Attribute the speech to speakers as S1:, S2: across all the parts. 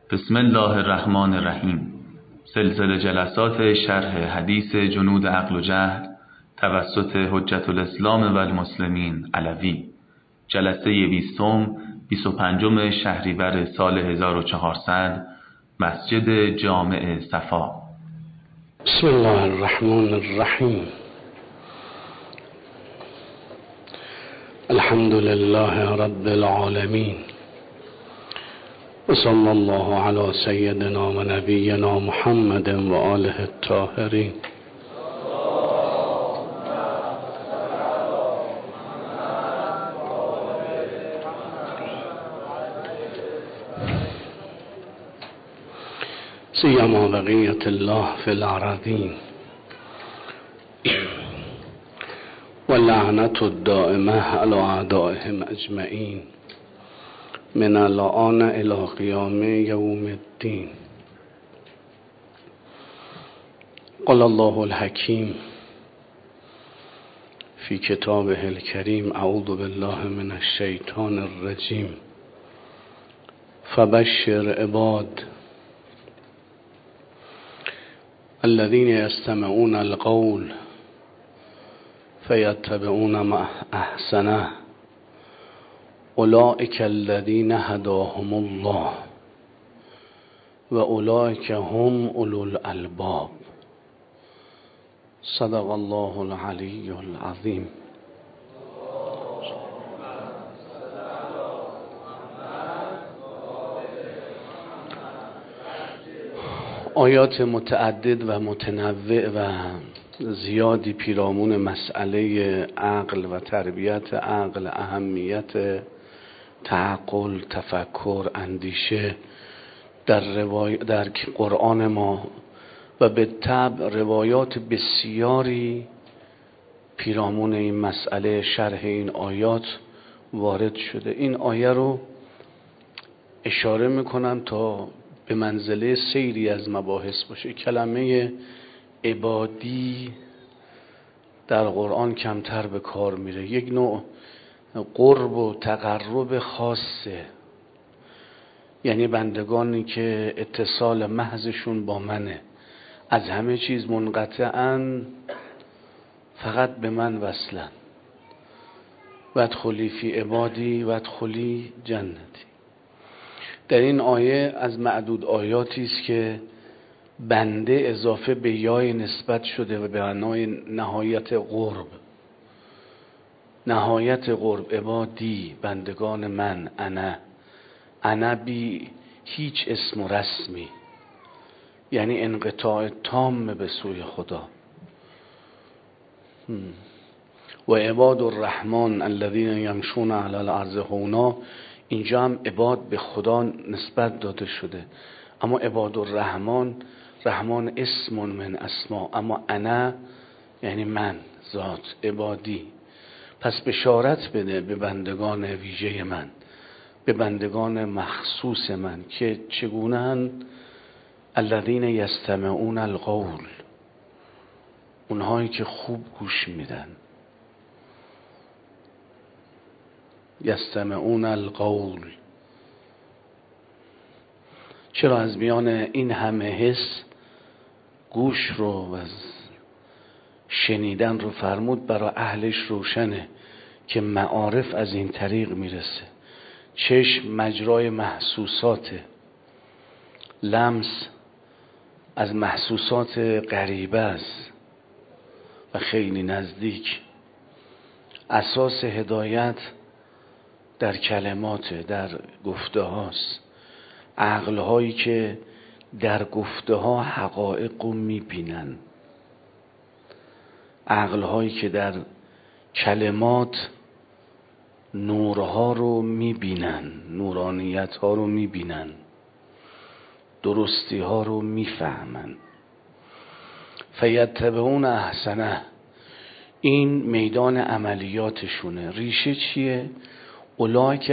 S1: بسم الله الرحمن الرحیم. سلسله جلسات شرح حدیث جنود عقل و جهل توسط حجت الاسلام و المسلمین علوی، جلسه 25 شهریور سال 1400، مسجد جامع صفا.
S2: بسم الله الرحمن الرحیم. الحمد لله رب العالمین و صلی الله علی سیدنا و نبینا محمد و آله الطاهرین. سیما بقیت الله فی الارضین و لعنت الدائمه علی اعدائهم اجمعین من الآن الی قیام یوم الدین. قال الله الحکیم فی کتابه الکریم: اعوذ بالله من الشیطان الرجیم. فبشر عباد الذين يستمعون القول فيتبعون احسنه اولئك الذين هداهم الله و اولئك هم اولو الالباب. صدق الله العلی العظیم. آیات متعدد و متنوع و زیادی پیرامون مسئله عقل و تربیت عقل، اهمیت تعقل، تفکر، اندیشه در قرآن ما و به طبع روایات بسیاری پیرامون این مسئله شرح این آیات وارد شده. این آیه رو اشاره میکنم تا به منزله سیری از مباحث باشه. کلمه عبادی در قرآن کمتر به کار میره. یک نوع قرب و تقرب خاصه، یعنی بندگانی که اتصال محضشون با منه، از همه چیز منقطعاً، فقط به من وصلن. وادخلی فی عبادی وادخلی جنتی. در این آیه از معدود آیاتی است که بنده اضافه به یای نسبت شده و به معنای نهایت قرب. نهایت قرب، عبادی، بندگان من، انا بی هیچ اسم و رسمی، یعنی انقطاع تام به سوی خدا. و عباد الرحمن الذین یمشون علی الارض هونا، اینجا هم عباد به خدا نسبت داده شده، اما عباد الرحمن، رحمان اسم من اسما، اما انا یعنی من، ذات، عبادی. پس بشارت بده به بندگان ویژه من، به بندگان مخصوص من که چگونه هستند. الذین یستمعون القول، اونهایی که خوب گوش میدن. یستمعون القول. چرا از میان این همه حس گوش رو و شنیدن رو فرمود؟ برای اهلش روشنه که معارف از این طریق میرسه. چشم مجرای محسوساته، لمس از محسوسات غریبه است و خیلی نزدیک. اساس هدایت در کلمات، در گفته هاست. عقل هایی که در گفته ها حقایق رو میبینن، عقل هایی که در کلمات نورها رو میبینن، نورانیت ها رو میبینن، درستی ها رو میفهمن. فیتبعون احسنه، این میدان عملیاتشونه. ریشه چیه؟ اولئک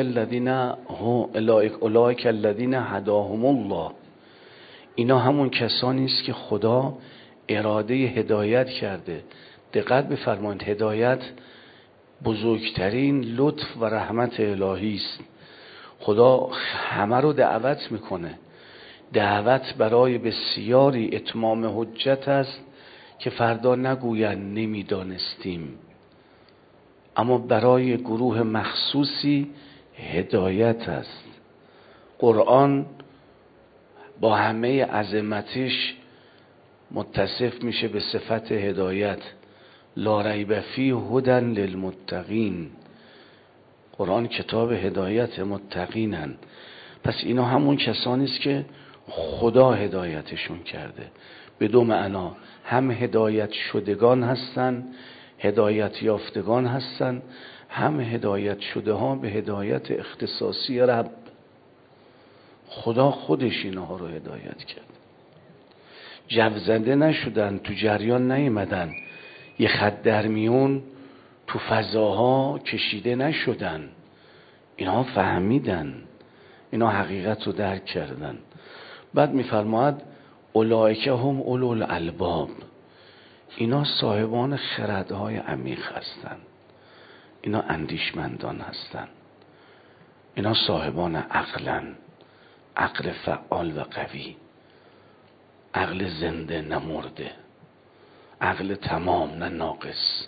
S2: الذین هداهم الله. اینا همون کسانی است که خدا اراده هدایت کرده. دقت بفرمایید، هدایت بزرگترین لطف و رحمت الهی است. خدا همه رو دعوت میکنه دعوت برای بسیاری اتمام حجت است که فردا نگویند نمیدانستیم، اما برای گروه مخصوصی هدایت است. قرآن با همه عظمتش متصف میشه به صفت هدایت. لا ریب فیه هدی للمتقین. قرآن کتاب هدایت متقینن. پس اینا همون کسانی است که خدا هدایتشون کرده. به دو معنا، هم هدایت شدگان هستن، هدایت یافتگان هستن، هم هدایت شده ها به هدایت اختصاصی رب. خدا خودش اینها رو هدایت کرد. جو زده نشدن، تو جریان نیومدن، یه خط در میون تو فضاها کشیده نشدن. اینها فهمیدن، اینا حقیقت رو درک کردن. بعد میفرماید اولئک هم اولو الالباب. اینا صاحبان خردهای عمیق هستن، اینا اندیشمندان هستن، اینا صاحبان عقلن، عقل فعال و قوی، عقل زنده نه مرده، عقل تمام نه ناقص.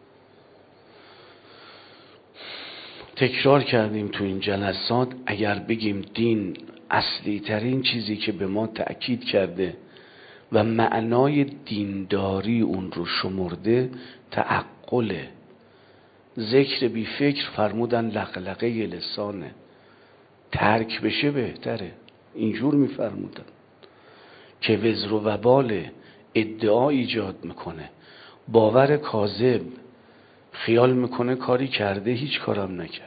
S2: تکرار کردیم تو این جلسات، اگر بگیم دین اصلی ترین چیزی که به ما تأکید کرده و معنای دینداری اون رو شمرده تعقله. ذکر بی فکر فرمودن لقلقه لسانه، ترک بشه بهتره، اینجور میفرمودن که وزر و وبال ادعا ایجاد میکنه. باور کاذب، خیال میکنه کاری کرده، هیچ کارم نکرده.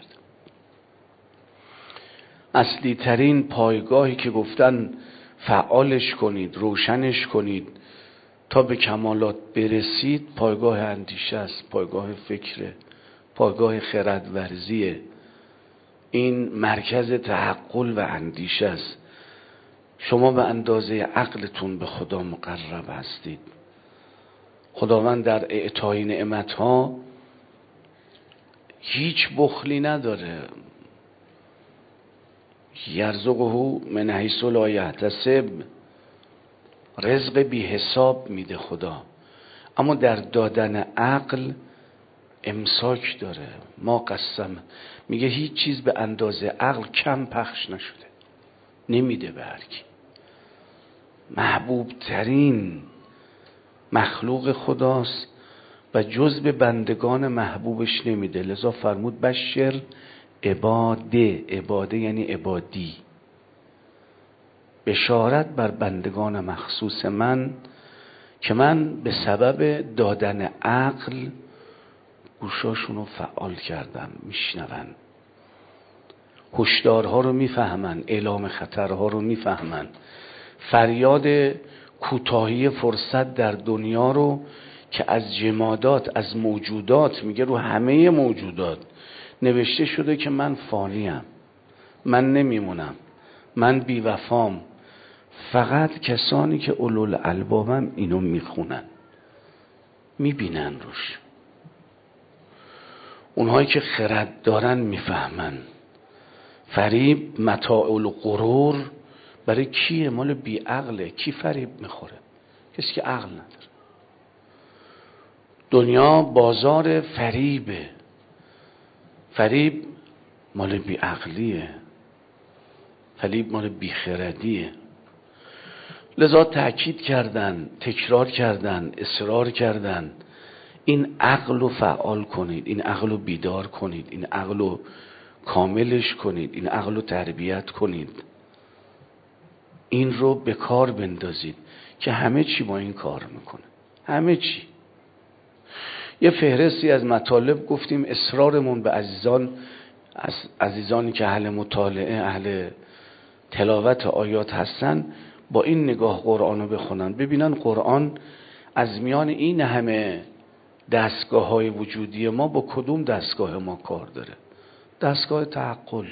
S2: اصلی ترین پایگاهی که گفتن فعالش کنید، روشنش کنید تا به کمالات برسید، پایگاه اندیشه است، پایگاه فکره، پایگاه خردورزیه. این مرکز تعقل و اندیشه است. شما به اندازه عقلتون به خدا مقرب هستید. خداوند در اعطای نعمتها هیچ بخلی نداره. یرزقه من حیث لا یحتسب، رزق بی حساب میده خدا، اما در دادن عقل امساک داره. ما قسم میگه هیچ چیز به اندازه عقل کم پخش نشده، نمیده به هر کی. محبوب ترین مخلوق خداست و جزء بندگان محبوبش نمیده. لذا فرمود بشر عباده. عباده یعنی عبادی. بشارت بر بندگان مخصوص من که من به سبب دادن عقل گوشاشون رو فعال کردم، میشنون، هشدارها رو میفهمن، اعلام خطرها رو میفهمن، فریاد کوتاهی فرصت در دنیا رو که از جمادات، از موجودات، میگه رو همه موجودات نوشته شده که من فانیم، من نمیمونم، من بیوفام. فقط کسانی که اولوالالبابم اینو میخونن، میبینن روش. اونهایی که خرد دارن میفهمن. فریب متاع الغرور برای کیه؟ مال بی عقله. کی فریب میخوره؟ کسی که عقل نداره. دنیا بازار فریبه. فریب مال بی عقلیه، فریب مال بی خردیه. لذا تأکید کردن، تکرار کردن، اصرار کردن این عقل رو فعال کنید، این عقل رو بیدار کنید، این عقل رو کاملش کنید، این عقل رو تربیت کنید، این رو به کار بندازید که همه چی با این کار میکنه. همه چی. یه فهرستی از مطالب گفتیم. اصرارمون به عزیزانی که اهل مطالعه، اهل تلاوت آیات هستن، با این نگاه قرآن رو بخونن، ببینن قرآن از میان این همه دستگاه های وجودی ما با کدوم دستگاه ما کار داره. دستگاه تعقل،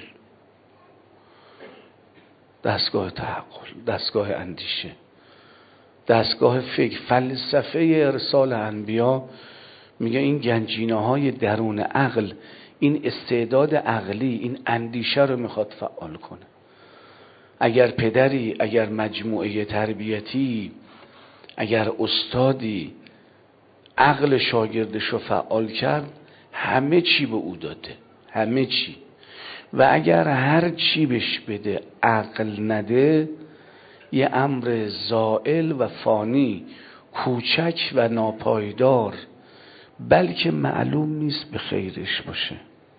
S2: دستگاه تعقل، دستگاه اندیشه، دستگاه فکر. فلسفه ارسال انبیا میگه این گنجینه های درون عقل، این استعداد عقلی، این اندیشه رو میخواد فعال کنه. اگر پدری، اگر مجموعه تربیتی، اگر استادی عقل شاگردش رو فعال کرد، همه چی به او داده، همه چی. و اگر هر چی بهش بده عقل نده، یه امر زائل و فانی، کوچک و ناپایدار، بلکه معلوم نیست به خیرش باشه.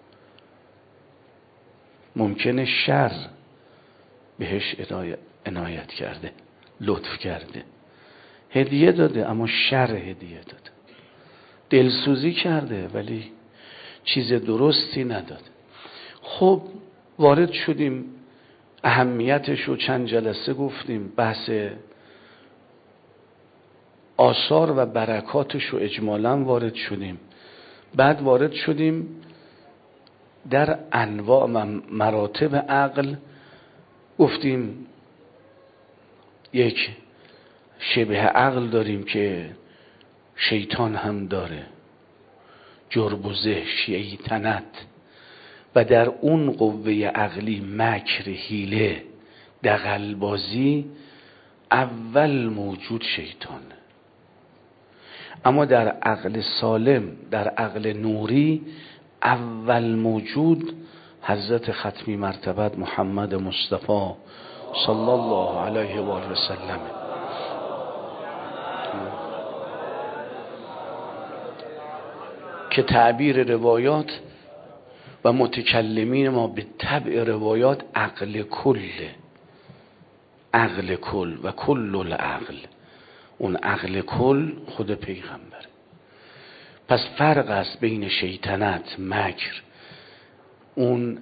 S2: ممکنه شر بهش عنایت کرده، لطف کرده، هدیه داده اما شر هدیه داده، دلسوزی کرده ولی چیز درستی نداده. خب وارد شدیم، اهمیتش رو چند جلسه گفتیم، بحث آثار و برکاتش رو اجمالاً وارد شدیم. بعد وارد شدیم در انواع و مراتب عقل، گفتیم یک شبه عقل داریم که شیطان هم داره، جرب و زه، شیطنت، و در اون قوه عقلی مکر، حیله، دغل‌بازی، اول موجود شیطانه. اما در عقل سالم، در عقل نوری، اول موجود حضرت ختمی مرتبت محمد مصطفی صلی الله علیه و آله و سلم، که تعبیر روایات و متکلمین ما به طبع روایات عقل کله، عقل کل و کل العقل، اون عقل کل خود پیغمبر. پس فرق است بین شیطنت، مکر، اون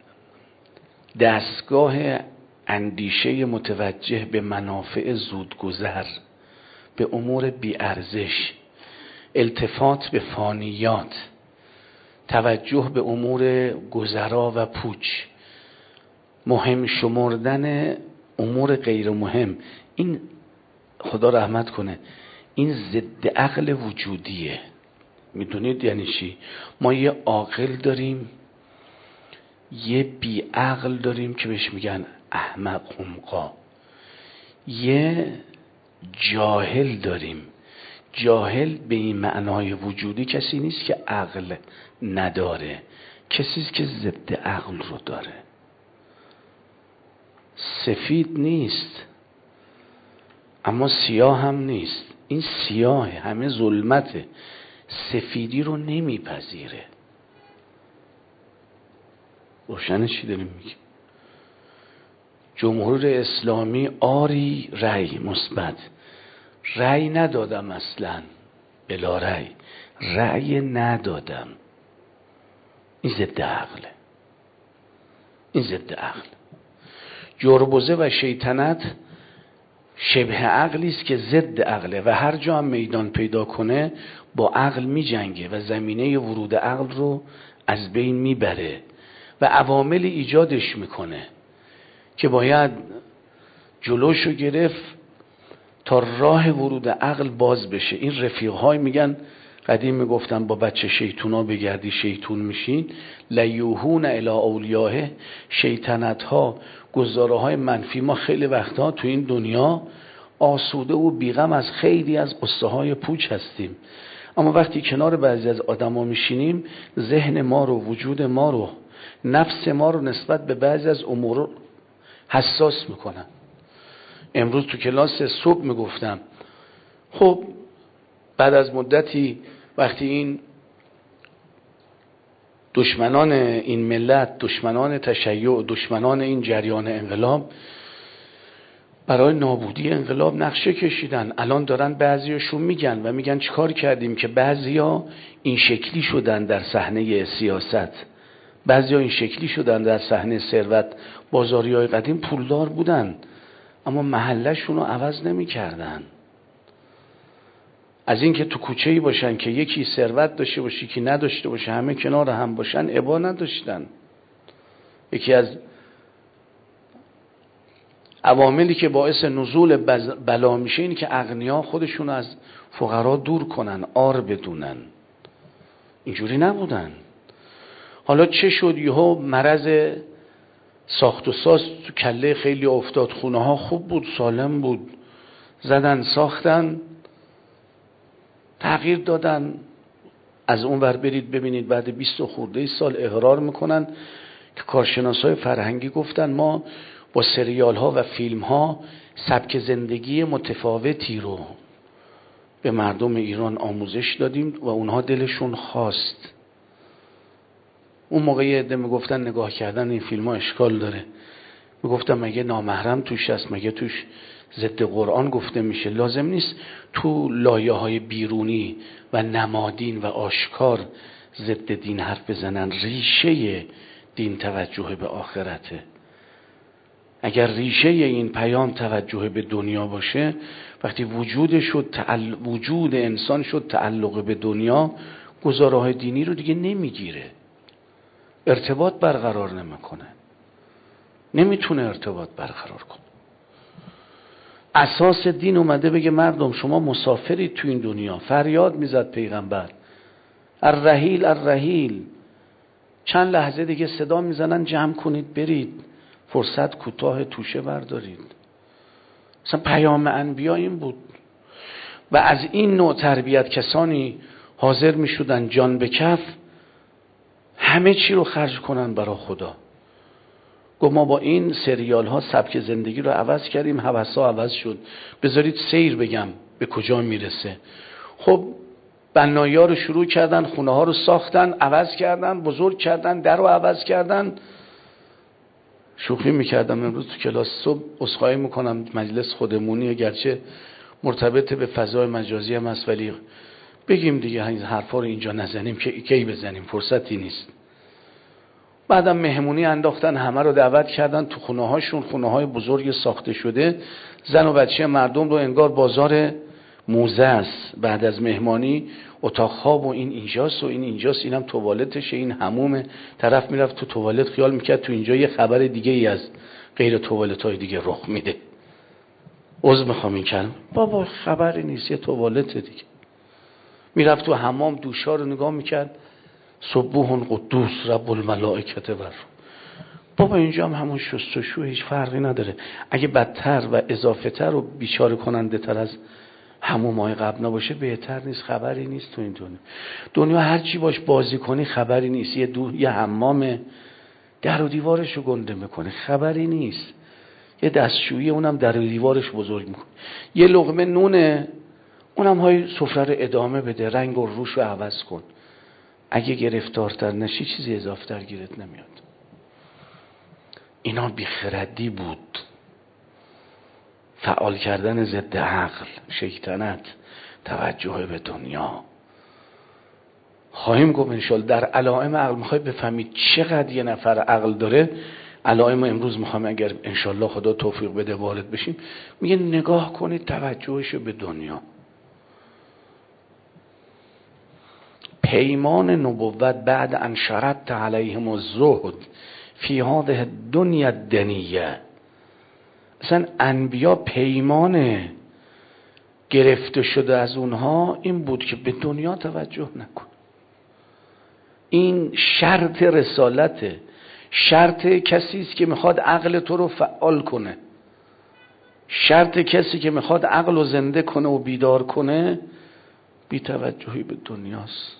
S2: دستگاه اندیشه متوجه به منافع زودگذر، به امور بی ارزش، التفات به فانیات، توجه به امور گذرا و پوچ، مهم شمردن امور غیر مهم. این خدا رحمت کنه، این ضد عقل وجودیه. میدونید یعنی چی؟ ما یه عاقل داریم، یه بی عقل داریم که بهش میگن احمق، حمقا. یه جاهل داریم. جاهل به این معنای وجودی کسی نیست که عقل نداره، کسی است که ضد عقل رو داره. سفید نیست اما سیاه هم نیست. این سیاه، همه ظلمته، سفیدی رو نمیپذیره. روشن چی داریم میگیم؟ جمهور اسلامی آری رأی مثبت، رأی ندادم اصلا، بلا رأی، رأی ندادم. این ضد عقله، این ضد عقل. جربوزه و شیطنت شبه عقلی است که ضد عقله و هر جا هم میدان پیدا کنه با عقل می جنگه و زمینه ورود عقل رو از بین میبره و عوامل ایجادش میکنه که باید جلوشو گرفت تا راه ورود عقل باز بشه. این رفیق‌های میگن، قدیم میگفتن با بچه شیطونا بگردی شیطون میشین، لیوهون الی اولیاه، شیطنت‌ها، گزاره‌های منفی. ما خیلی وقتها تو این دنیا آسوده و بیغم از خیلی از قصه‌های پوچ هستیم، اما وقتی کنار بعضی از آدما میشینیم، ذهن ما رو، وجود ما رو، نفس ما رو نسبت به بعضی از امور حساس میکنن. امروز تو کلاس صبح میگفتم، خب بعد از مدتی وقتی این دشمنان این ملت، دشمنان تشیع، دشمنان این جریان انقلاب برای نابودی انقلاب نقشه کشیدن، الان دارن بعضیاشون میگن و میگن چیکار کردیم که بعضیا این شکلی شدن در صحنه سیاست، بعضیا این شکلی شدن در صحنه ثروت. بازاریای قدیم پولدار بودن اما محلشون رو عوض نمی‌کردن. از این که تو کوچه‌ای باشن که یکی ثروت داشته باشه یکی نداشته باشه، همه کنار هم باشن، ابا نداشتن. یکی از عواملی که باعث نزول بلا میشه اینه که اغنیا خودشون از فقرا دور کنن، عار بدونن. اینجوری نبودن. حالا چه شد یهو مرض ساخت و ساز تو کله خیلی افتاد، خونه ها خوب بود، سالم بود، زدن ساختن، تغییر دادن. از اون ور برید ببینید بعد 20 خورده سال اقرار میکنن که کارشناسای فرهنگی گفتن ما با سریال ها و فیلم ها سبک زندگی متفاوتی رو به مردم ایران آموزش دادیم و اونها دلشون خواست. اون موقع یه عده میگفتن نگاه کردن این فیلم ها اشکال داره، میگفتم مگه نامحرم توش هست، مگه توش ضد قرآن گفته میشه؟ لازم نیست تو لایه های بیرونی و نمادین و آشکار ضد دین حرف بزنن. ریشه دین توجه به آخرته. اگر ریشه این پیام توجه به دنیا باشه، وقتی وجود انسان شد تعلق به دنیا، گزاره های دینی رو دیگه نمیگیره، ارتباط برقرار نمیکنه، نمیتونه ارتباط برقرار کنه. اساس دین اومده بگه مردم شما مسافرید تو این دنیا. فریاد میزد پیغمبر الرحیل الرحیل. چند لحظه دیگه صدا میزنن جمع کنید برید، فرصت کوتاه، توشه بردارید. مثلا پیام انبیا این بود. و از این نوع تربیت کسانی حاضر میشدن جان به کف همه چی رو خرج کنن برای خدا. گفت ما با این سریال ها سبک زندگی رو عوض کردیم، هوسا عوض شد. بذارید سیر بگم به کجا میرسه. خب بنایا رو شروع کردن، خونه ها رو ساختن، عوض کردن، بزرگ کردن، در رو عوض کردن. شوخی میکردم امروز تو کلاس صبح، عذرخواهی میکنم مجلس خودمونیه گرچه مرتبط به فضای مجازی هم است، ولی بگیم دیگه این حرفا رو اینجا نزنیم که کی بزنیم، فرصتی نیست. بعدم مهمونی انداختن، همه رو دعوت کردن تو خونه هاشون، خونه های بزرگ ساخته شده. زن و بچه مردم رو انگار بازار موزه است. بعد از مهمانی اتاق خواب و این اینجاست و این اینجاست، اینم توالتشه، این حمومه. طرف میرفت تو توالت خیال میکرد تو اینجا یه خبر دیگه ای از غیر توالت های دیگه رخ میده. عذر میخوام این کلمه، بابا خبری نیست، یه توالت دیگه. میرفت تو حمام، دوشا رو نگاه میکرد، سبوح قدوس رب الملائکه و روح. بابا اینجا هم همون شستشو، هیچ فرقی نداره. اگه بدتر و اضافه تر و بیچاره کننده تر از حمومای قبل نباشه بهتر نیست؟ خبری نیست تو این دنیا هر چی باش بازی کنی خبری نیست. یه حمام در و دیوارش رو گنده میکنه، خبری نیست. یه دستشویی، اونم در و دیوارش بزرگ میکنه. یه لقمه نونه، اونم های سفره رو ادامه بده، رنگ و روش رو عوض کن. اگه گرفتارتر نشی چیزی اضافه تر گیرت نمیاد. اینا بیخردی بود، فعال کردن ضد عقل، شیطنت، توجه به دنیا. خواهیم گفت انشالله در علائم عقل. میخوای بفهمید چقدر یه نفر عقل داره، علائم امروز میخوام اگر انشالله خدا توفیق بده وارد بشیم. میگه نگاه کنید توجهش به دنیا. پیمان نبوت بعد ان شرطت علیهم الزهد فی هذه الدنیا الدنیه. اصلا انبیا پیمان گرفته شده از اونها این بود که به دنیا توجه نکن. این شرط رسالته، شرط کسی است که میخواد عقل تو رو فعال کنه. شرط کسی که میخواد عقل رو زنده کنه و بیدار کنه بی توجهی به دنیاست.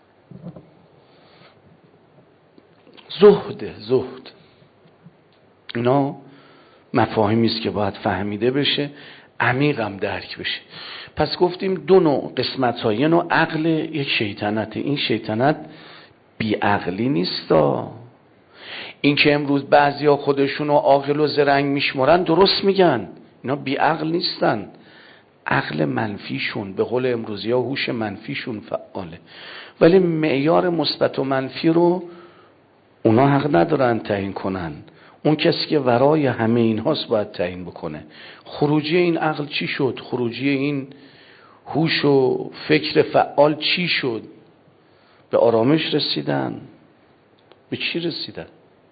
S2: زهد اینا مفاهیمی است که باید فهمیده بشه، عمیقم درک بشه. پس گفتیم دو نوع قسمت ها، یه نوع عقل، یک شیطنت. این شیطنت بی عقلی نیستا. این که امروز بعضیا خودشونو عاقل و زرنگ میشمارن درست میگن، اینا بی عقل نیستن. عقل منفیشون، به قول امروزی ها هوش منفیشون فعاله، ولی معیار مثبت و منفی رو اونا حق ندارن تعیین کنن. اون کسی که ورای همه این هاست باید تعیین بکنه. خروجی این عقل چی شد؟ خروجی این هوش و فکر فعال چی شد؟ به آرامش رسیدن؟ به چی رسیدن؟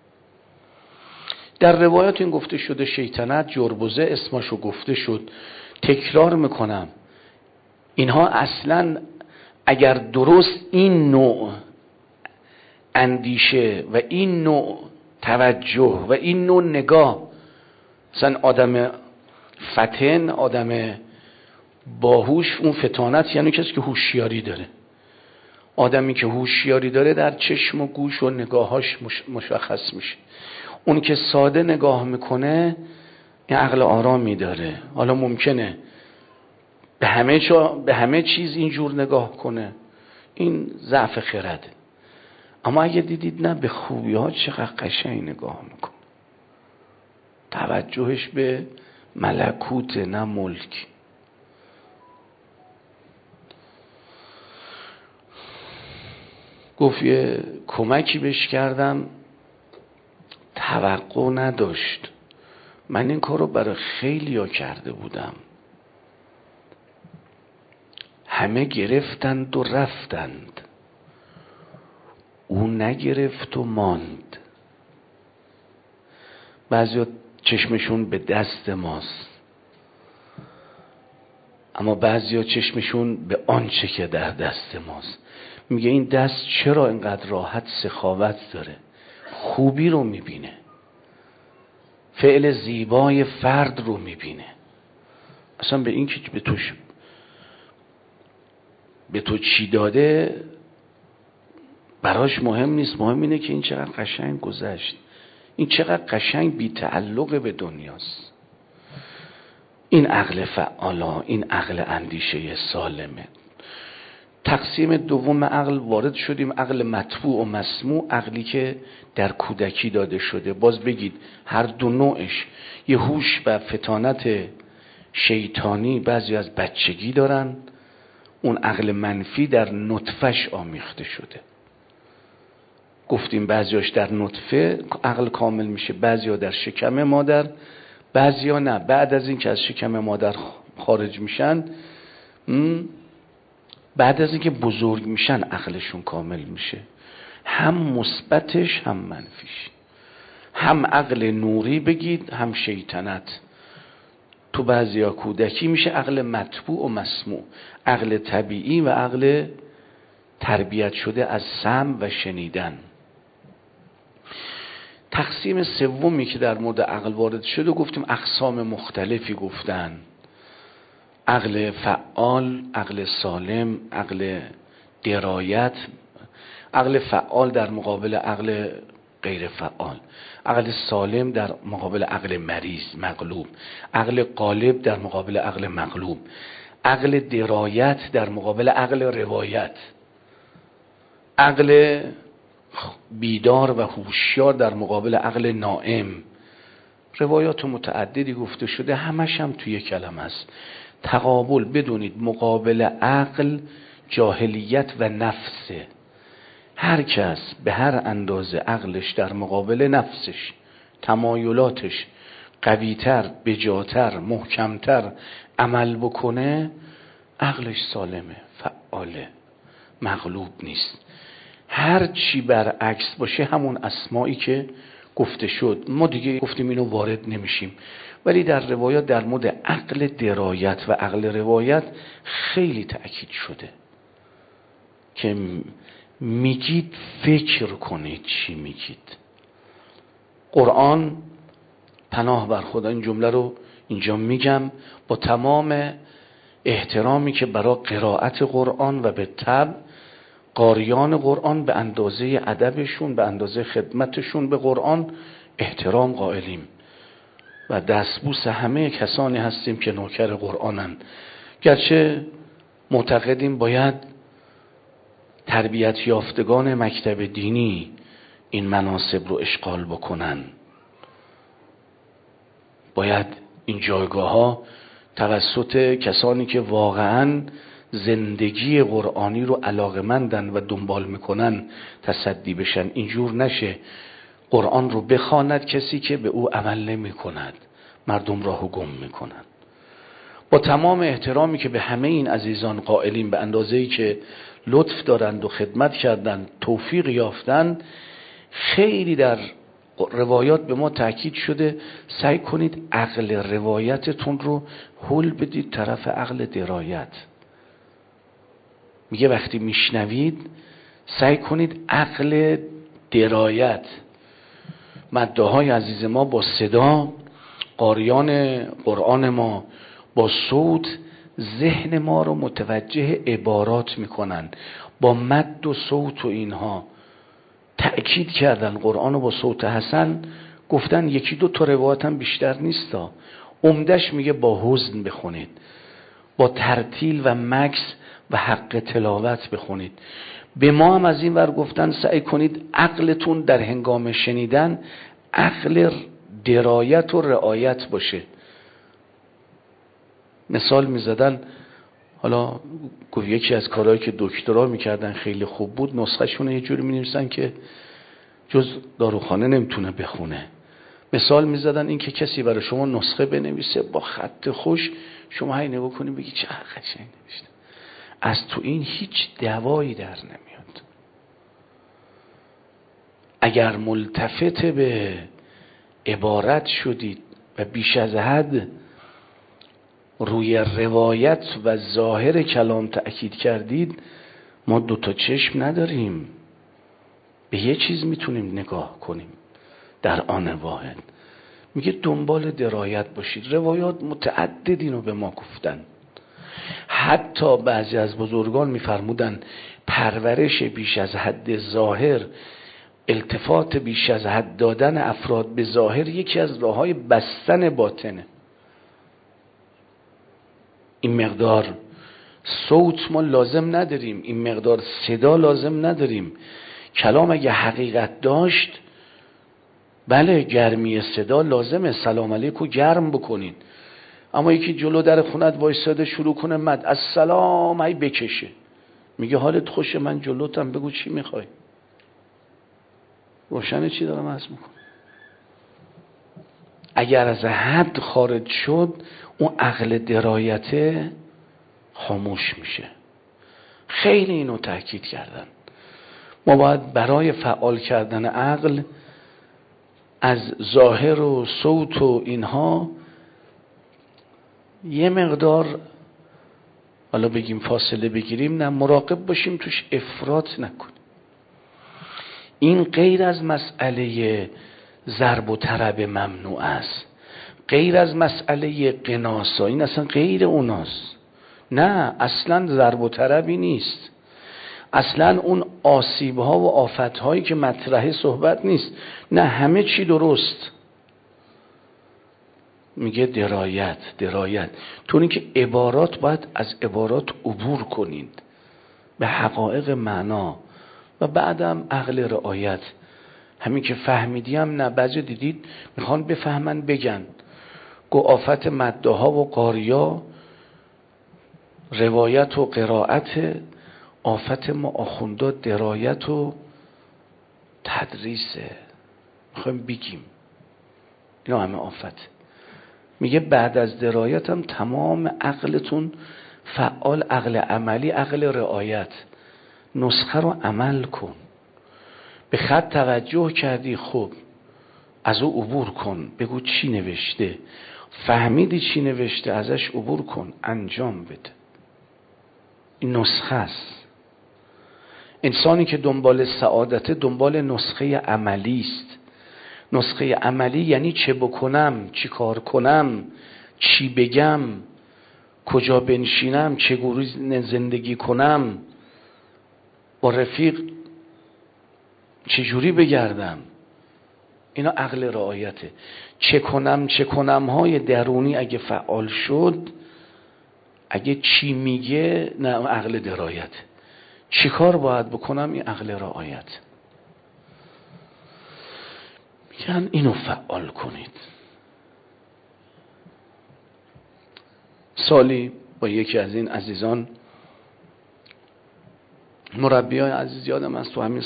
S2: در روایات این گفته شده شیطنت، جربوزه اسمشو گفته شد. تکرار میکنم، اینها اصلا اگر درست این نوع اندیشه و این نوع توجه و این نوع نگاه. مثلا آدم فتن، آدم باهوش، اون فتانت یعنی کسی که هوشیاری داره. آدمی که هوشیاری داره در چشم و گوش و نگاهاش مشخص میشه. اون که ساده نگاه میکنه این عقل آرامی داره. حالا ممکنه به همه چیز اینجور نگاه کنه، این ضعف خرده. اما اگه دیدید نه، به خوبی ها چقدر قشنگ نگاه میکنه، توجهش به ملکوت نه ملک. گفت یه کمکی بهش کردم، توقع نداشت. من این کارو برای خیلی ها کرده بودم، همه گرفتند و رفتند، او نگرفت و ماند. بعضی چشمشون به دست ماست، اما بعضی چشمشون به آنچه که در دست ماست. میگه این دست چرا اینقدر راحت سخاوت داره، خوبی رو میبینه، فعل زیبای فرد رو میبینه، اصلا به این که به تو چی داده براش مهم نیست. مهم اینه که این چقدر قشنگ گذشت، این چقدر قشنگ بی تعلق به دنیاست. این عقل فعالا، این عقل اندیشه سالمه. تقسیم دوم عقل وارد شدیم، عقل مطبوع و مسموع، عقلی که در کودکی داده شده. باز بگید هر دو نوعش یه هوش و فطانت شیطانی بعضی از بچگی دارن، اون عقل منفی در نطفش آمیخته شده. گفتیم بعضیاش در نطفه عقل کامل میشه، بعضیا در شکم مادر، بعضیا نه، بعد از این که از شکم مادر خارج میشن، بعد از این که بزرگ میشن عقلشون کامل میشه، هم مثبتش هم منفیش، هم عقل نوری بگید هم شیطنت. تو بعضیا کودکی میشه عقل مطبوع و مسموع، عقل طبیعی و عقل تربیت شده از سمع و شنیدن. تقسیم سومی که در مورد عقل وارد شده گفتیم اقسام مختلفی گفتن: عقل فعال، عقل سالم، عقل درایت. عقل فعال در مقابل عقل غیر فعال، عقل سالم در مقابل عقل مریض مغلوب، عقل غالب در مقابل عقل مغلوب، عقل درایت در مقابل عقل روایت، عقل بیدار و هوشیار در مقابل عقل نائم. روایات متعددی گفته شده، همش هم توی کلمه است. تقابل بدونید مقابل عقل جاهلیت و نفسه. هر کس به هر اندازه عقلش در مقابل نفسش، تمایلاتش قویتر، بجاتر، محکمتر عمل بکنه، عقلش سالمه، فعاله، مغلوب نیست. هر چی برعکس باشه همون اسمایی که گفته شد، ما دیگه گفتیم اینو وارد نمیشیم. ولی در روایات در مورد عقل درایت و عقل روایت خیلی تأکید شده که میگید فکر کنید چی میگید. قرآن، پناه بر خدا این جمله رو اینجا میگم با تمام احترامی که برای قرائت قرآن و به طبع قاریان قرآن به اندازه ادبشون، به اندازه خدمتشون به قرآن احترام قائلیم و دستبوس همه کسانی هستیم که نوکر قرآنن. گرچه معتقدیم باید تربیت یافتگان مکتب دینی این مناصب رو اشغال بکنن، باید این جایگاه ها توسط کسانی که واقعاً زندگی قرآنی رو علاقمندن و دنبال میکنن تصدی بشن. اینجور نشه قرآن رو بخواند کسی که به او عمل نمی کند، مردم راهو گم میکنن. با تمام احترامی که به همه این عزیزان قائلیم، به اندازه‌ای که لطف دارند و خدمت کردند، توفیق یافتند، خیلی در روایات به ما تأکید شده سعی کنید عقل روایتتون رو هل بدید طرف عقل درایت. میگه وقتی میشنوید سعی کنید عقل درایت، مداهای عزیز ما با صدا، قاریان قرآن ما با صوت ذهن ما رو متوجه عبارات میکنن، با مد و صوت و اینها تأکید کردن قرآن رو با صوت حسن. گفتن یکی دو تا روایت هم بیشتر نیستا، عمدش میگه با حزن بخونید، با ترتیل و مکس و حق تلاوت بخونید. به ما هم از این ور گفتن سعی کنید عقلتون در هنگام شنیدن عقل درایت و رعایت باشه. مثال میزدن، حالا گفت یکی از کارهایی که دکترا میکردن خیلی خوب بود، نسخه شونه یه جوری مینویسن که جز داروخانه نمیتونه بخونه. مثال میزدن این که کسی برای شما نسخه بنویسه با خط خوش، شما هی نگاه کنید بگی چه قشنگ نوشته، از تو این هیچ دوایی در نمیاد. اگر ملتفت به عبارت شدید و بیش از حد روی روایت و ظاهر کلام تأکید کردید، ما دوتا چشم نداریم، به یه چیز میتونیم نگاه کنیم در آن واحد. میگه دنبال درایت باشید. روایات متعدد اینو به ما گفتن. حتی بعضی از بزرگان میفرمودن پرورش بیش از حد ظاهر، التفات بیش از حد دادن افراد به ظاهر یکی از راههای بستن باطنه. این مقدار صوت ما لازم نداریم، این مقدار صدا لازم نداریم. کلام اگه حقیقت داشت، بله گرمی صدا لازمه، سلام علیکم گرم بکنین. اما یکی جلو در خونت وایساده شروع کنه مد السلام هی بکشه، میگه حالت خوشه، من جلوتم، بگو چی میخوای. روشنه چی دارم عرض میکنم؟ اگر از حد خارج شد، اون عقل درایته خاموش میشه. خیلی اینو تاکید کردن. ما باید برای فعال کردن عقل از ظاهر و صوت و اینها یه مقدار، حالا بگیم فاصله بگیریم، نه مراقب باشیم توش افراط نکنیم. این غیر از مسئله ضرب و طرب ممنوع است، غیر از مسئله قناسا، این اصلا غیر اوناست. نه اصلا ضرب و طربی نیست، اصلا اون آسیب ها و آفت هایی که مطرحه صحبت نیست، نه همه چی درست. میگه درایت تو این که عبارات باید از عبارات عبور کنید به حقایق معنا و بعدم عقل رعایت. همین که فهمیدیم نه، بعضی دیدید میخوان بفهمن بگن، گو آفت مدها و قاریا روایت و قرائت، آفت ما آخوندا درایت و تدریسه. میخوایم بگیم اینا همه آفت. میگه بعد از درایت هم تمام عقلتون فعال، عقل عملی، عقل رعایت. نسخه رو عمل کن. به خط توجه کردی، خوب از او عبور کن، بگو چی نوشته، فهمیدی چی نوشته، ازش عبور کن، انجام بده. این نسخه است. انسانی که دنبال سعادت دنبال نسخه عملی است. نسخه عملی یعنی چه بکنم، چی کار کنم، چی بگم، کجا بنشینم، چگونه زندگی کنم، با رفیق چجوری بگردم. اینا عقل رعایته. چه کنم های درونی اگه فعال شد، اگه چی میگه، نه عقل درایت. چی کار باید بکنم، این عقل رعایت. میگن اینو فعال کنید. سالی با یکی از این عزیزان مربیای عزیز، یادم از تو همین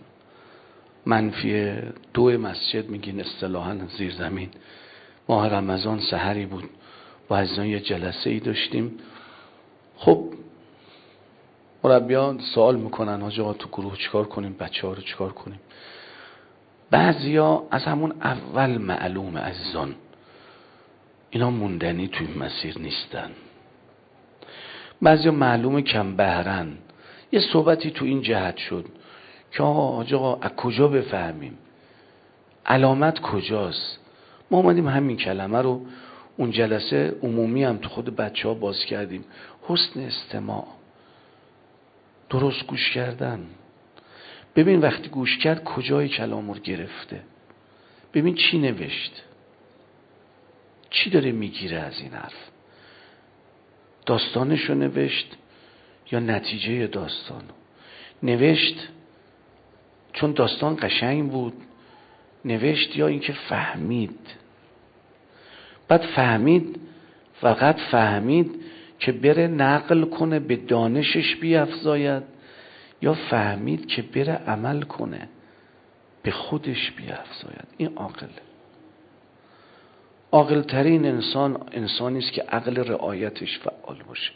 S2: منفی 2 مسجد میگین اصطلاحاً زیر زمین، ماه رمضان سحری بود، با عزیزان یه جلسه ای داشتیم. خب مربیان سوال میکنن حاج آقا تو گروه چیکار کنیم، بچه ها رو چیکار کنیم. بعضیا از همون اول معلوم عزیزان اینا موندنی توی مسیر نیستن. بعضیا معلومه کم بهرن. یه صحبتی تو این جهت شد که حاج آقا از کجا بفهمیم، علامت کجاست؟ ما اومدیم همین کلمه رو اون جلسه عمومی هم تو خود بچه ها باز کردیم. حسن استماع، درست گوش کردن. ببین وقتی گوش کرد کجای کلام رو گرفته، ببین چی نوشت، چی داره میگیره از این حرف، داستانشو نوشت یا نتیجه داستانو نوشت چون داستان قشنگ بود نوشت، یا اینکه فهمید. بعد فهمید، فقط فهمید که بره نقل کنه به دانشش بیفزاید، یا فهمید که بره عمل کنه به خودش بیفزاید. این عاقله. عاقل ترین انسان انسانی است که عقل رعایتش فعال باشه.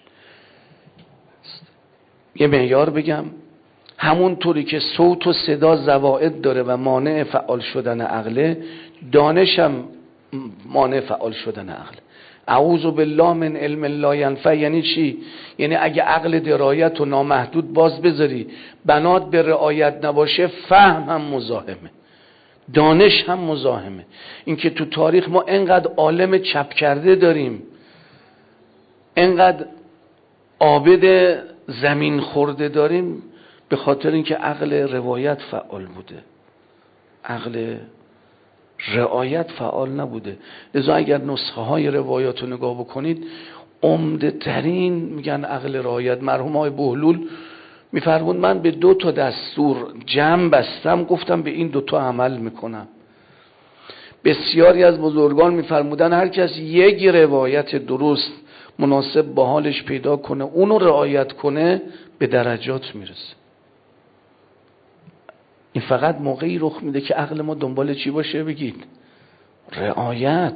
S2: یه معیار بگم، همون طوری که صوت و صدا زوائد داره و مانع فعال شدن عقله، دانش هم مانع فعال شدن عقل. اعوذ بالله من علم لا ینفع یعنی چی؟ یعنی اگه عقل درایت و نامحدود باز بذاری بنات به رعایت نباشه، فهم هم مزاحمه، دانش هم مزاحمه. اینکه تو تاریخ ما انقدر عالم چپ کرده داریم، انقدر عابد زمین خورده داریم، به خاطر اینکه عقل روایت فعال بوده، عقل رعایت فعال نبوده. لذا اگر نسخه های روایات رو نگاه بکنید، عمده ترین میگن عقل رعایت. مرحوم های بهلول میفرمود من به 2 دستور جمع بستم، گفتم به این 2 عمل میکنم. بسیاری از بزرگان میفرمودن هر کس یک روایت درست مناسب با حالش پیدا کنه، اونو رعایت کنه، به درجات میرسه. این فقط موقعی رخ میده که عقل ما دنبال چی باشه؟ بگید رعایت.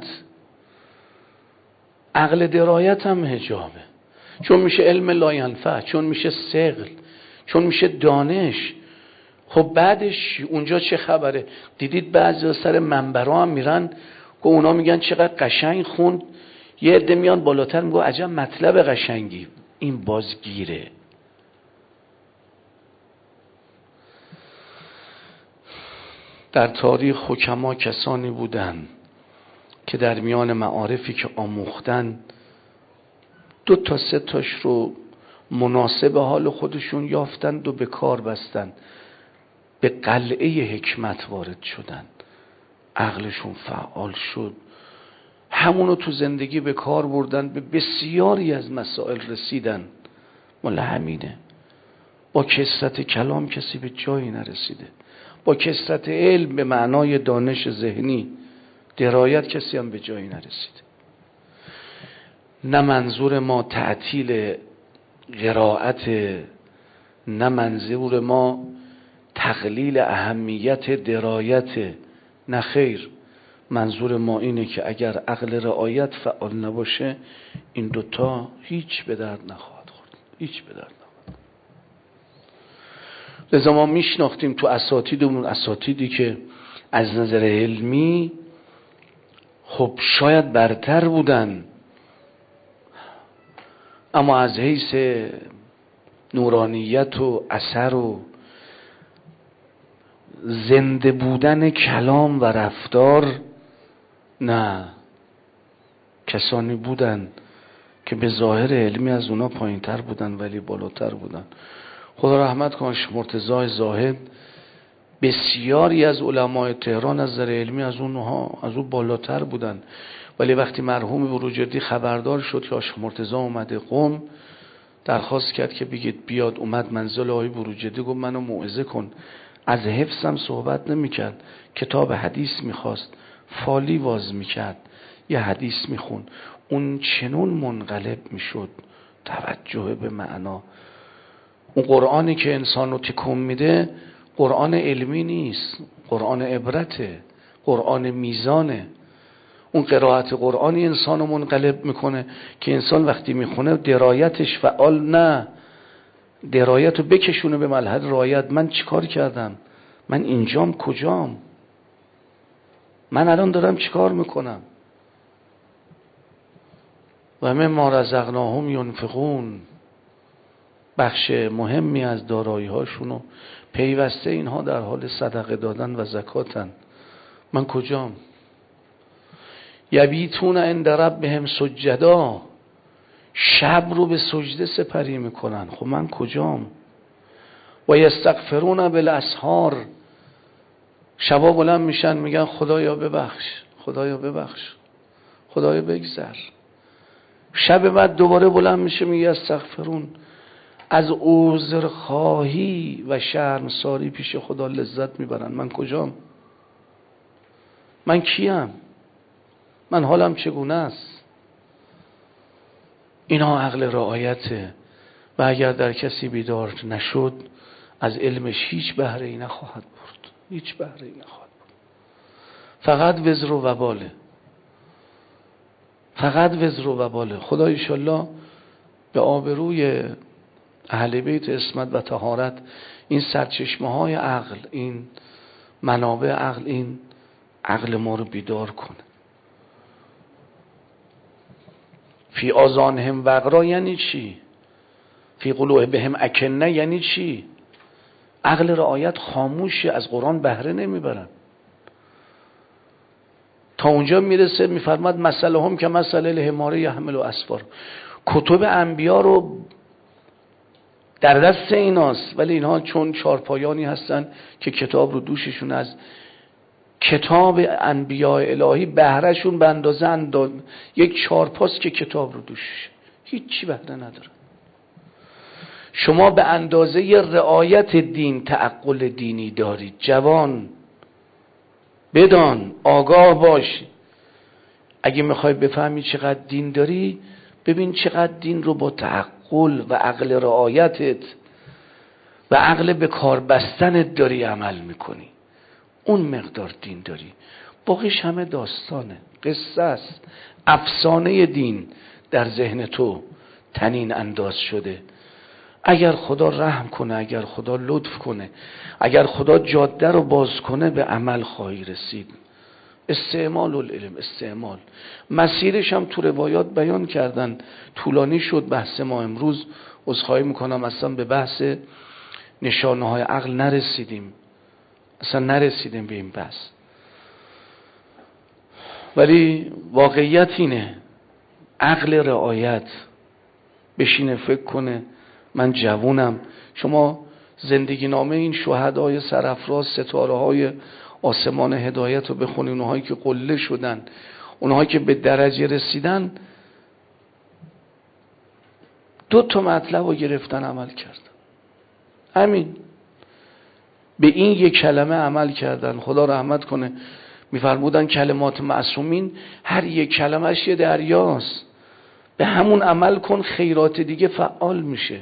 S2: عقل درایت هم حجابه، چون میشه علم لا ینفع، چون میشه ثقل، چون میشه دانش. خب بعدش اونجا چه خبره؟ دیدید بعضی سر منبرها هم میرن که اونا میگن چقدر قشنگ خوند، یه عده میان بالاتر میگن عجب مطلب قشنگی. این بازگیره. در تاریخ حکما کسانی بودن که در میان معارفی که آموختن 2 تا 3 رو مناسب حال خودشون یافتند و به کار بستند، به قلعه حکمت وارد شدن، عقلشون فعال شد، همونو تو زندگی به کار بردن، به بسیاری از مسائل رسیدن. مال همینه. با کثرت کلام کسی به جایی نرسیده، با کثرت علم به معنای دانش ذهنی درایت کسی هم به جایی نرسیده. نه منظور ما تعطیل قرائت، نه منظور ما تقلیل اهمیت درایت، نه خیر. منظور ما اینه که اگر عقل رعایت فعال نباشه، این 2 هیچ به درد نخواهد خورد، هیچ به درد نخواهد. لذا ما میشناختیم تو اساتیدمون، اساتیدی که از نظر علمی خب شاید برتر بودن، اما از حیث نورانیت و اثر و زنده بودن کلام و رفتار، نه، کسانی بودن که به ظاهر علمی از اونا پایین تر بودن ولی بالاتر بودن. خدا رحمت کنه مرتضی زاهد. بسیاری از علمای تهران از نظر علمی از اون بالاتر بودن، ولی وقتی مرحوم بروجردی خبردار شد که آشق مرتضی اومده قم، درخواست کرد که بگید بیاد. اومد منزل آقای بروجردی، گفت منو موعظه کن. از حفظم صحبت نمی‌کرد، کتاب حدیث می‌خواست، فالی واز می‌کرد، یه حدیث می‌خون، اون چنون منقلب می‌شد. توجه به معنا. اون قرآنی که انسان رو تکون میده قرآن علمی نیست، قرآن عبرته، قرآن میزانه. اون قرائت قرآنی انسان رو منقلب میکنه که انسان وقتی میخونه درایتش فعال، نه، درایت رو بکشونه به ملحد رایت. من چیکار کردم؟ من اینجام کجام؟ من الان دارم چیکار میکنم؟ و مما رزقناهم ینفقون، بخش مهمی از دارایی هاشونو پیوسته اینها در حال صدقه دادن و زکاتن. من کجام؟ یبیتون عند ربهم سجدا، شب رو به سجده سپری میکنن. خب من کجام؟ و یستغفرون بالاسحار، شبا بلند میشن میگن خدایا ببخش، خدایا ببخش، خدایا بگذر. شب بعد دوباره بلند میشه میگه استغفرون. از عذرخواهی و شرمساری پیش خدا لذت میبرن. من کجام؟ من کیم؟ من حالم چگونه است؟ اینا عقل رعایته. و اگر در کسی بیدار نشد از علمش هیچ بهره ای نخواهد برد، هیچ بهره ای نخواهد برد. فقط وزر و وباله، فقط وزر و وباله. خدا ایشالله به آبروی اهل بیت عصمت و طهارت این سرچشمه های عقل، این منابع عقل، این عقل ما رو بیدار کنه. فی آذانهم وقرا یعنی چی؟ فی قلوبهم اکنه یعنی چی؟ عقل رعایت خاموشه، از قرآن بهره نمیبرن. تا اونجا میرسه میفرماد مسئله هم که مسئله الحمار یحمل و اسفار. کتب انبیا رو در دست ایناست، ولی اینها چون چارپایانی هستن که کتاب رو دوششون از کتاب انبیاء الهی بهرهشون به اندازه یک چارپاست که کتاب رو دوشش، هیچی بهره نداره. شما به اندازه رعایت دین تعقل دینی دارید. جوان بدان، آگاه باش. اگه میخوای بفهمی چقدر دین داری، ببین چقدر دین رو با تعقل و عقل رعایتت و عقل به کار بستنت داری عمل میکنی. اون مقدار دین داری. باقیش همه داستانه، قصه است. افسانه دین در ذهن تو تنین انداز شده. اگر خدا رحم کنه، اگر خدا لطف کنه، اگر خدا جاده رو باز کنه، به عمل خواهی رسید. استعمال العلم، استعمال. مسیرش هم تو روایات بیان کردن. طولانی شد بحث ما امروز. عذرخواهی میکنم اصلا به بحث نشانه های عقل نرسیدیم، اصلا نرسیدیم به این بحث. ولی واقعیت اینه، عقل رعایت بشینه فکر کنه من جوونم. شما زندگی نامه این شهدای سرافراز، ستاره های آسمان هدایت رو بخونید. اونهایی که قله شدن، اونهایی که به درجه رسیدن، 2 مطلب رو گرفتن عمل کردن. همین، به این 1 کلمه عمل کردن. خدا رحمت کنه، میفرمودن کلمات معصومین هر 1 کلمهش یه دریاست. به همون عمل کن، خیرات دیگه فعال میشه.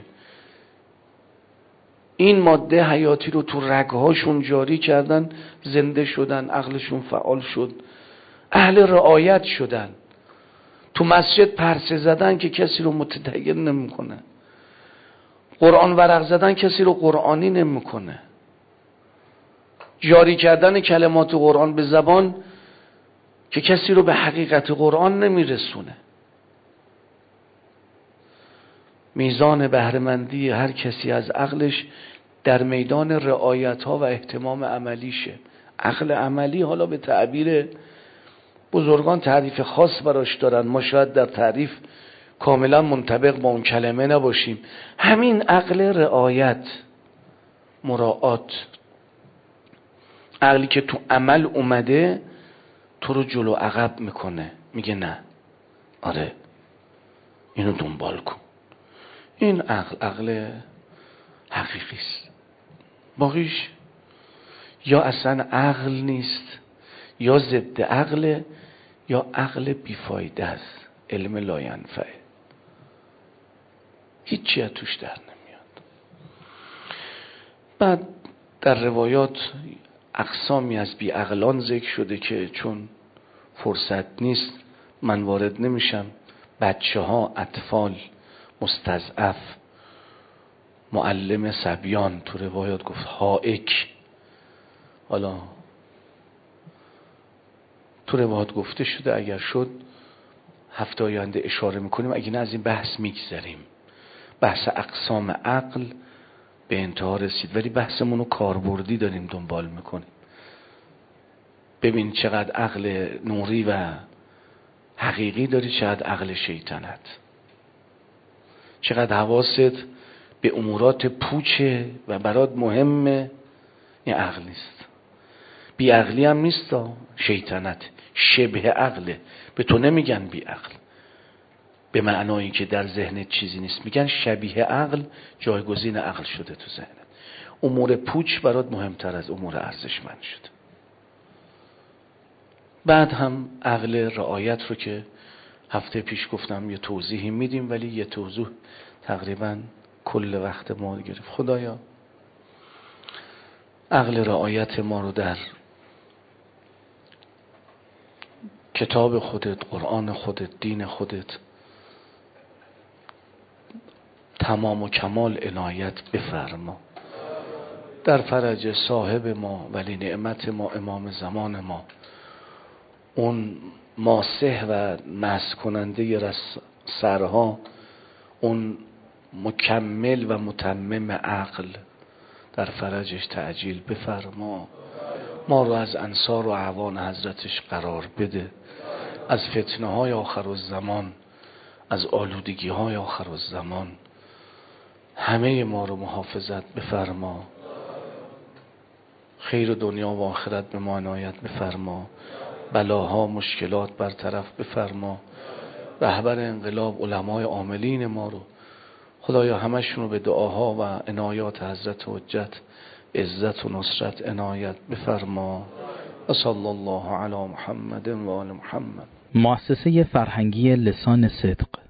S2: این ماده حیاتی رو تو رگهاشون جاری کردن، زنده شدن، عقلشون فعال شد، اهل رعایت شدن. تو مسجد پرسه زدن که کسی رو متدین نمیکنه، قرآن ورق زدن کسی رو قرآنی نمیکنه، جاری کردن کلمات قرآن به زبان که کسی رو به حقیقت قرآن نمیرسونه. میزان بهره‌مندی هر کسی از عقلش در میدان رعایت ها و اهتمام عملیشه. عقل عملی، حالا به تعبیر بزرگان تعریف خاص براش دارن، ما شاید در تعریف کاملا منطبق با اون کلمه نباشیم. همین عقل رعایت، مراعات، عقلی که تو عمل اومده تو رو جلو عقب میکنه، میگه نه، آره اینو دنبال کن. این عقل حقیقی است. باقیش یا اصلا عقل نیست، یا ضد عقل، یا عقل بیفایده است، علم لاینفعه، هیچی از توش در نمیاد. بعد در روایات اقسامی از بی عقلان ذکر شده که چون فرصت نیست من وارد نمیشم. بچه ها، اطفال، مستضعف، معلم صبیان، تو روایات گفت حائک. حالا تو روایات گفته شده، اگر شد هفته آینده اشاره میکنیم، اگه نه از این بحث میگذریم. بحث اقسام عقل به انتها رسید، ولی بحثمون رو کاربردی داریم دنبال میکنیم. ببین چقدر عقل نوری و حقیقی داری، چقدر عقل شیطنت، چقدر حواست به امورات پوچه و برات مهمه. این عقل نیست. بی عقلی هم نیست، شیطنت شبه عقله. به تو نمیگن بی عقل به معنایی که در ذهنت چیزی نیست، میگن شبیه عقل، جایگزین عقل شده تو ذهنت. امور پوچ برات مهمتر از امور ارزشمند شده. بعد هم عقل رعایت رو که هفته پیش گفتم یه توضیحی میدیم، ولی یه توضیح تقریبا کل وقت ما گرفت. خدایا عقل رعایت ما رو در کتاب خودت، قرآن خودت، دین خودت تمام و کمال عنایت بفرما. در فرج صاحب ما ولی نعمت ما امام زمان ما، اون ماسح و مسح کننده سرها، اون مکمل و متمم عقل، در فرجش تعجیل بفرما. ما رو از انصار و اعوان حضرتش قرار بده. از فتنه های آخر الزمان، از آلودگی های آخر الزمان همه ما رو محافظت بفرما. خیر دنیا و آخرت به ما عنایت بفرما. بلاها مشکلات برطرف بفرما. رهبر انقلاب علمای عاملین ما رو خدایا همشون رو به دعاها و عنایات حضرت حجت عزت و نصرت عنایت بفرما. و صلی الله علی محمد و آل محمد.
S3: مؤسسه فرهنگی لسان صدق